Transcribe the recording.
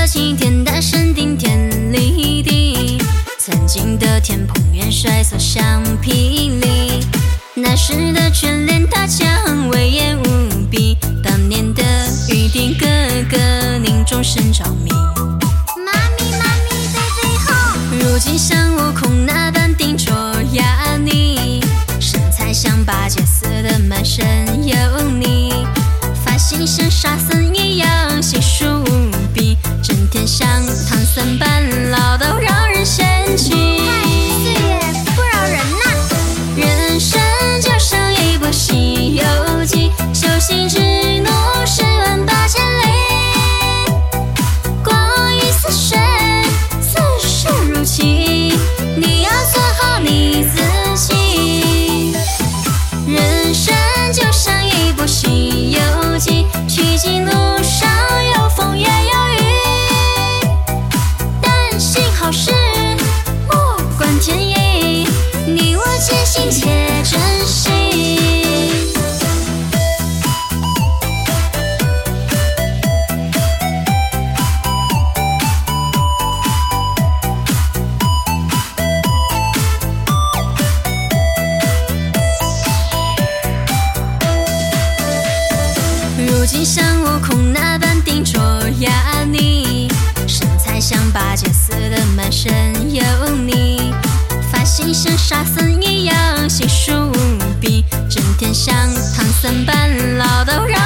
晴天，大声顶天立地。曾经的天蓬元帅所向霹雳，那时的眷恋大将威严无比。当年的玉帝哥哥，您终身着迷。 妈咪妈咪飞飞后， 如今像悟空那般顶着压你，身材像八戒似的满身油腻，发型像沙僧一样稀疏无比，整天像唐僧般唠叨，让人嫌弃。 岁月不饶人呐！ 人生就像一部《西游记》，修行之路十万八千里，光阴似水，似水如棋，你要做好你自己。人生就像一部《西游记》，取经路上有风也有雨，但行好事，莫管天意，你我且行且珍惜。如今像悟空那般顶着压你，身材像八戒似的满身油腻，发型像沙僧一样稀疏无比，整天像唐僧般唠叨。